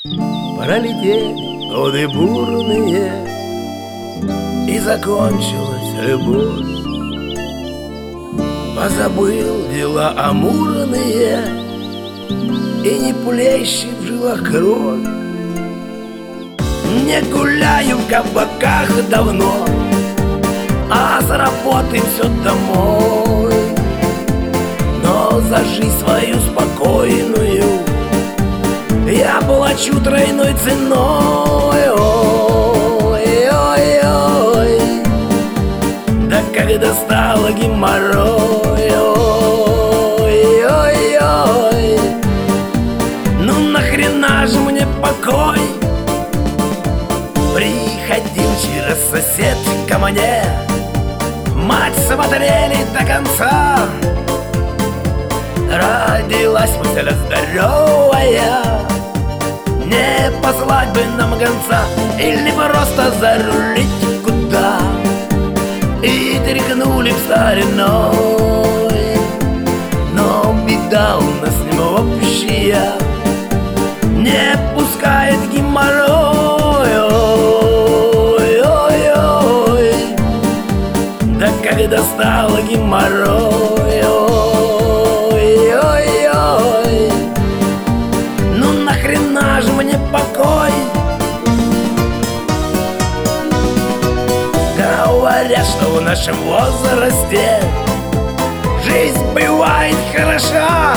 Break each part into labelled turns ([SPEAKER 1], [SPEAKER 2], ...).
[SPEAKER 1] Пролетели годы бурные, и закончилась любовь. Позабыл дела амурные, и не плещет в жилах кровь. Не гуляю в кабаках давно, а с работы все домой. Но за жизнь свою спокойную я плачу тройной ценой. Ой, ой, ой, да когда стало геморрой. Ой, ой, ой, ну нахрена же мне покой? Приходил через сосед ко мне, мать смотрели до конца. Родилась мысль здоровая, не послать бы нам гонца, или просто зарулить куда. И тряхнули в стариной, но беда у нас с ним общая, не пускает геморрой. Ой, ой, ой, да когда стало геморрой. Мне покой. Говорят, что в нашем возрасте жизнь бывает хороша.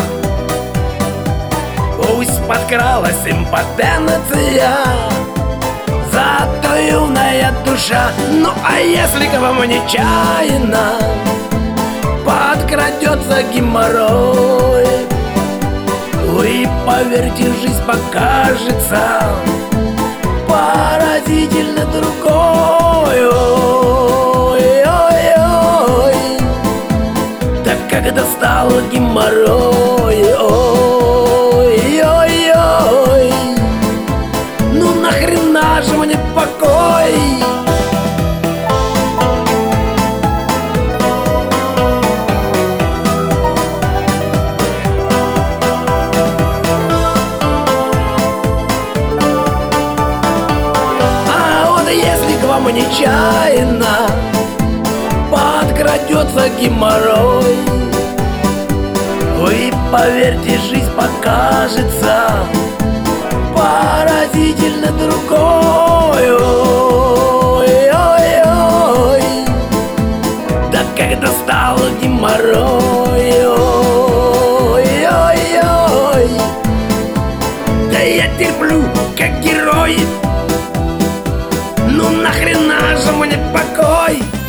[SPEAKER 1] Пусть подкралась импотенция, зато юная душа. Ну а если к вам нечаянно подкрадется геморрой, вы поверьте, жизнь покажется поразительно другой. Ой, ой, ой, да когда стало геморрой. Ой, ой, ой, ну нахрена же мне покой? Нечаянно подкрадется геморрой, вы поверьте, жизнь покажется поразительно другой. Ой, ой, ой, да когда стало геморрой. Ой, ой, ой, да я терплю, как герой. Ну нахрена же мне покой?